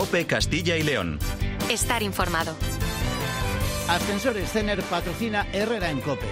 COPE Castilla y León. Estar informado. Ascensores Cener patrocina Herrera en COPE.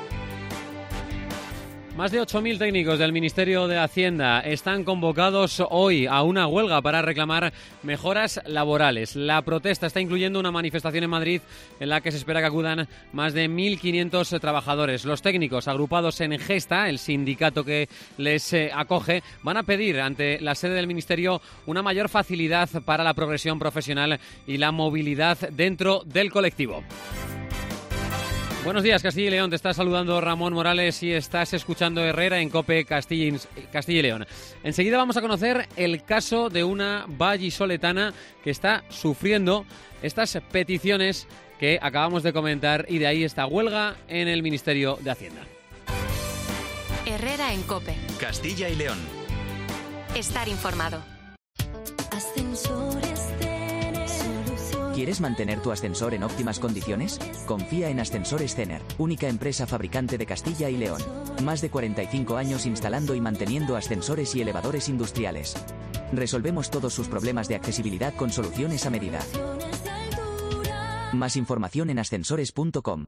Más de 8.000 técnicos del Ministerio de Hacienda están convocados hoy a una huelga para reclamar mejoras laborales. La protesta está incluyendo una manifestación en Madrid en la que se espera que acudan más de 1.500 trabajadores. Los técnicos, agrupados en Gesta, el sindicato que les acoge, van a pedir ante la sede del Ministerio una mayor facilidad para la progresión profesional y la movilidad dentro del colectivo. Buenos días, Castilla y León. Te está saludando Ramón Morales y estás escuchando Herrera en COPE Castilla y León. Enseguida vamos a conocer el caso de una vallisoletana que está sufriendo estas peticiones que acabamos de comentar y de ahí esta huelga en el Ministerio de Hacienda. Herrera en COPE. Castilla y León. Estar informado. ¿Quieres mantener tu ascensor en óptimas condiciones? Confía en Ascensores Cener, única empresa fabricante de Castilla y León. Más de 45 años instalando y manteniendo ascensores y elevadores industriales. Resolvemos todos sus problemas de accesibilidad con soluciones a medida. Más información en ascensores.com.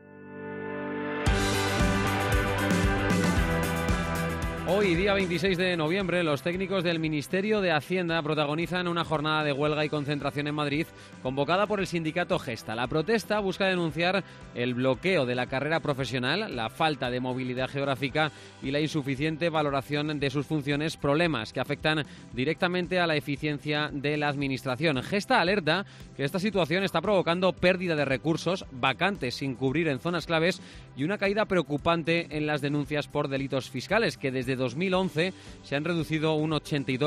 Hoy, día 26 de noviembre, los técnicos del Ministerio de Hacienda protagonizan una jornada de huelga y concentración en Madrid convocada por el sindicato Gesta. La protesta busca denunciar el bloqueo de la carrera profesional, la falta de movilidad geográfica y la insuficiente valoración de sus funciones, problemas que afectan directamente a la eficiencia de la administración. Gesta alerta que esta situación está provocando pérdida de recursos, vacantes sin cubrir en zonas claves y una caída preocupante en las denuncias por delitos fiscales, que desde 2011 se han reducido un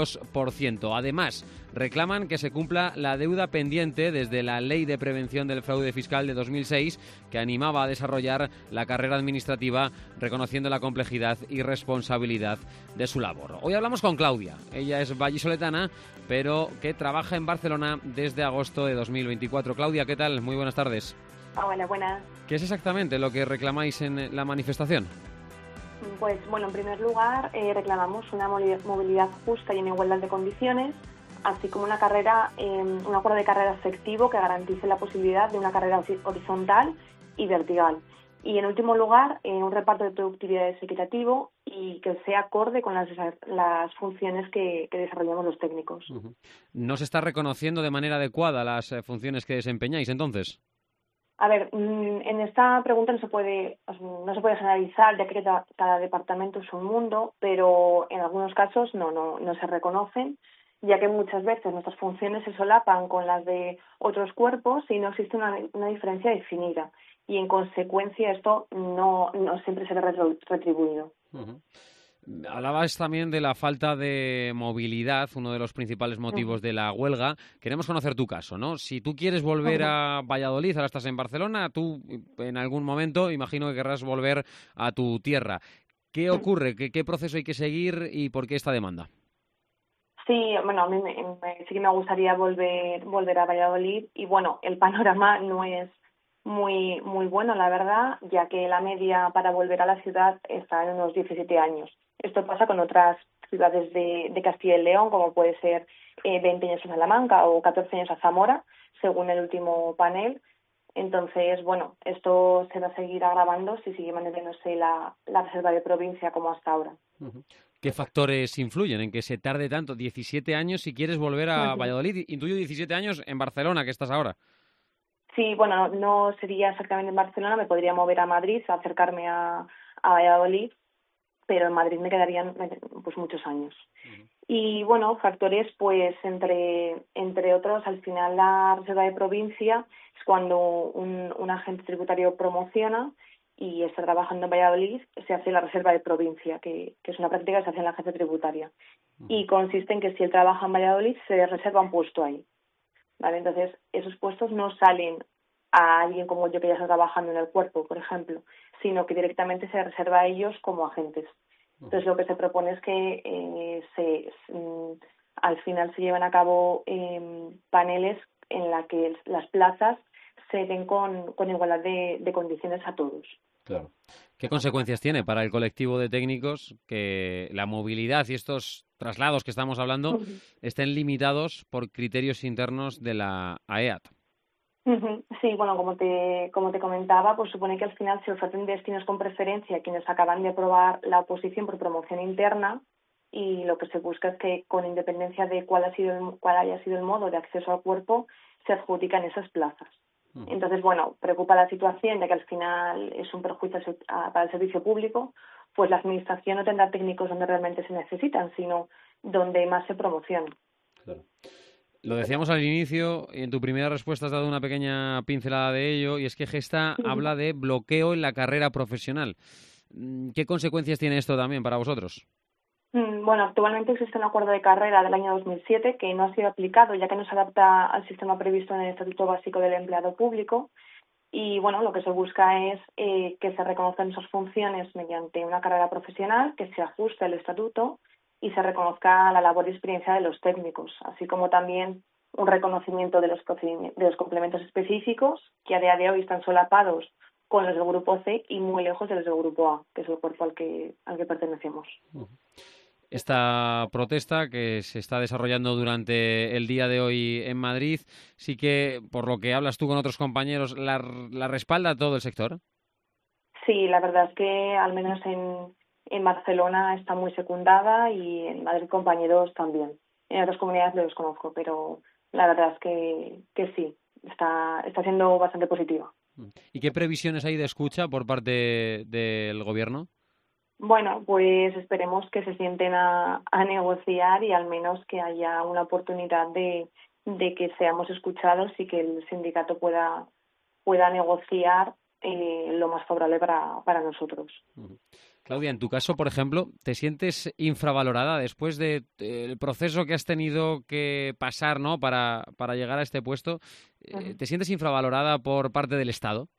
82%. Además, reclaman que se cumpla la deuda pendiente desde la Ley de Prevención del Fraude Fiscal de 2006, que animaba a desarrollar la carrera administrativa, reconociendo la complejidad y responsabilidad de su labor. Hoy hablamos con Claudia. Ella es vallisoletana, pero que trabaja en Barcelona desde agosto de 2024. Claudia, ¿qué tal? Muy buenas tardes. Hola, buenas. ¿Qué es exactamente lo que reclamáis en la manifestación? Pues bueno, en primer lugar reclamamos una movilidad justa y en igualdad de condiciones, así como un acuerdo de carrera efectivo que garantice la posibilidad de una carrera horizontal y vertical. Y en último lugar, un reparto de productividades equitativo y que sea acorde con las funciones que desarrollamos los técnicos. ¿No se está reconociendo de manera adecuada las funciones que desempeñáis entonces? A ver, en esta pregunta no se puede generalizar, ya que cada departamento es un mundo, pero en algunos casos no se reconocen, ya que muchas veces nuestras funciones se solapan con las de otros cuerpos y no existe una diferencia definida. Y en consecuencia esto no siempre se ve retribuido. Uh-huh. Hablabas también de la falta de movilidad, uno de los principales motivos de la huelga. Queremos conocer tu caso, ¿no? Si tú quieres volver a Valladolid, ahora estás en Barcelona, tú en algún momento imagino que querrás volver a tu tierra. ¿Qué ocurre? ¿Qué proceso hay que seguir y por qué esta demanda? Sí, bueno, a mí sí que me gustaría volver a Valladolid y bueno, el panorama no es muy bueno, la verdad, ya que la media para volver a la ciudad está en unos 17 años. Esto pasa con otras ciudades de Castilla y León, como puede ser 20 años a Salamanca o 14 años a Zamora, según el último panel. Entonces, bueno, esto se va a seguir agravando si sigue manteniéndose la reserva de provincia como hasta ahora. Uh-huh. ¿Qué factores influyen en que se tarde tanto? 17 años si quieres volver a Valladolid. Intuyo 17 años en Barcelona, que estás ahora. Sí, bueno, no sería exactamente en Barcelona, me podría mover a Madrid, acercarme a Valladolid, pero en Madrid me quedarían pues muchos años. Uh-huh. Y bueno, factores pues entre otros, al final la reserva de provincia es cuando un agente tributario promociona y está trabajando en Valladolid, se hace la reserva de provincia, que es una práctica que se hace en la agencia tributaria. Uh-huh. Y consiste en que si él trabaja en Valladolid, se reserva un puesto ahí. ¿Vale? Entonces, esos puestos no salen a alguien como yo que ya está trabajando en el cuerpo, por ejemplo, sino que directamente se reserva a ellos como agentes. Entonces, lo que se propone es que al final se lleven a cabo paneles en la que las plazas se den con igualdad de condiciones a todos. Claro. ¿Qué consecuencias tiene para el colectivo de técnicos que la movilidad y estos traslados que estamos hablando estén limitados por criterios internos de la AEAT? Sí, bueno, como te comentaba, pues supone que al final se oferten destinos con preferencia a quienes acaban de aprobar la oposición por promoción interna, y lo que se busca es que, con independencia de cuál haya sido el modo de acceso al cuerpo, se adjudican esas plazas. Entonces, bueno, preocupa la situación, ya que al final es un perjuicio para el servicio público, pues la administración no tendrá técnicos donde realmente se necesitan, sino donde más se promocionan. Claro. Lo decíamos al inicio, y en tu primera respuesta has dado una pequeña pincelada de ello, y es que Gesta habla de bloqueo en la carrera profesional. ¿Qué consecuencias tiene esto también para vosotros? Bueno, actualmente existe un acuerdo de carrera del año 2007 que no ha sido aplicado, ya que no se adapta al sistema previsto en el Estatuto Básico del Empleado Público. Y bueno, lo que se busca es que se reconozcan sus funciones mediante una carrera profesional, que se ajuste al estatuto y se reconozca la labor y experiencia de los técnicos, así como también un reconocimiento de los complementos específicos, que a día de hoy están solapados con los del grupo C y muy lejos de los del grupo A, que es el cuerpo al que pertenecemos. Esta protesta que se está desarrollando durante el día de hoy en Madrid, sí que, por lo que hablas tú con otros compañeros, ¿la respalda todo el sector? Sí, la verdad es que al menos en Barcelona está muy secundada, y en Madrid compañeros también. En otras comunidades lo desconozco, pero la verdad es que sí, está siendo bastante positiva. ¿Y qué previsiones hay de escucha por parte del Gobierno? Bueno, pues esperemos que se sienten a negociar, y al menos que haya una oportunidad de que seamos escuchados y que el sindicato pueda negociar lo más favorable para nosotros. Claudia, en tu caso, por ejemplo, ¿te sientes infravalorada después del proceso que has tenido que pasar, ¿no?, para llegar a este puesto? ¿Te sientes infravalorada por parte del Estado?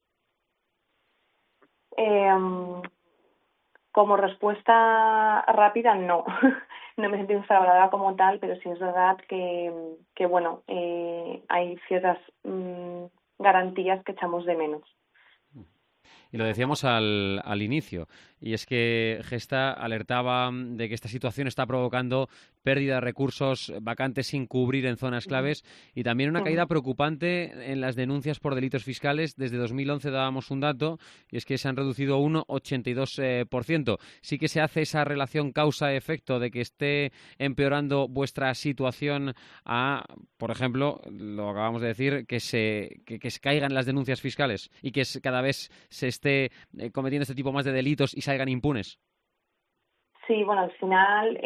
Como respuesta rápida, no. No me siento infravalorada como tal, pero sí es verdad que bueno, hay ciertas garantías que echamos de menos. Y lo decíamos al inicio, y es que Gesta alertaba de que esta situación está provocando pérdida de recursos, vacantes sin cubrir en zonas claves, y también una caída preocupante en las denuncias por delitos fiscales. Desde 2011 dábamos un dato, y es que se han reducido un 82%. Sí que se hace esa relación causa-efecto de que esté empeorando vuestra situación a, por ejemplo, lo acabamos de decir, que se caigan las denuncias fiscales y que cada vez se esté cometiendo este tipo más de delitos y salgan impunes. Sí, bueno, al final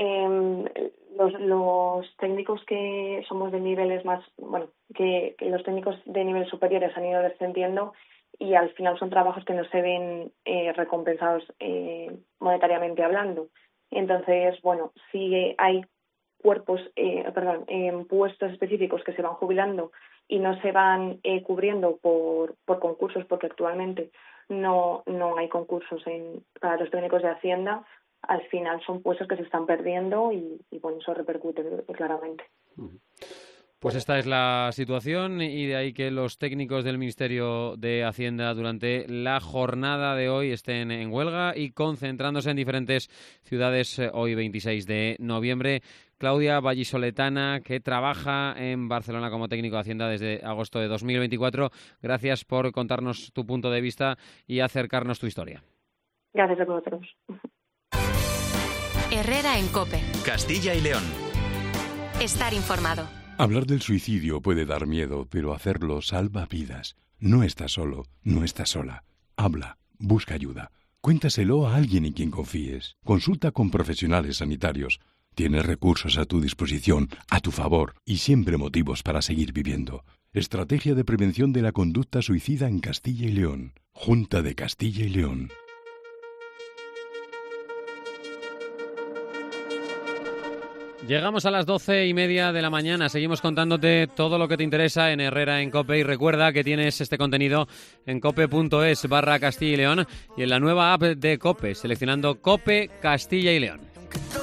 los técnicos que somos de niveles más, bueno, que los técnicos de niveles superiores han ido descendiendo, y al final son trabajos que no se ven recompensados monetariamente hablando. Entonces, bueno, sí hay puestos específicos que se van jubilando y no se van cubriendo por concursos, porque actualmente no hay concursos para los técnicos de Hacienda. Al final son puestos que se están perdiendo, y bueno, eso repercute claramente. Pues esta es la situación, y de ahí que los técnicos del Ministerio de Hacienda durante la jornada de hoy estén en huelga y concentrándose en diferentes ciudades hoy 26 de noviembre. Claudia, vallisoletana, que trabaja en Barcelona como técnico de Hacienda desde agosto de 2024. Gracias por contarnos tu punto de vista y acercarnos tu historia. Gracias a vosotros. Herrera en COPE. Castilla y León. Estar informado. Hablar del suicidio puede dar miedo, pero hacerlo salva vidas. No estás solo, no estás sola. Habla, busca ayuda. Cuéntaselo a alguien en quien confíes. Consulta con profesionales sanitarios. Tienes recursos a tu disposición, a tu favor, y siempre motivos para seguir viviendo. Estrategia de prevención de la conducta suicida en Castilla y León. Junta de Castilla y León. Llegamos a las 12:30 de la mañana. Seguimos contándote todo lo que te interesa en Herrera en COPE, y recuerda que tienes este contenido en cope.es/Castilla y León y en la nueva app de COPE, seleccionando COPE Castilla y León.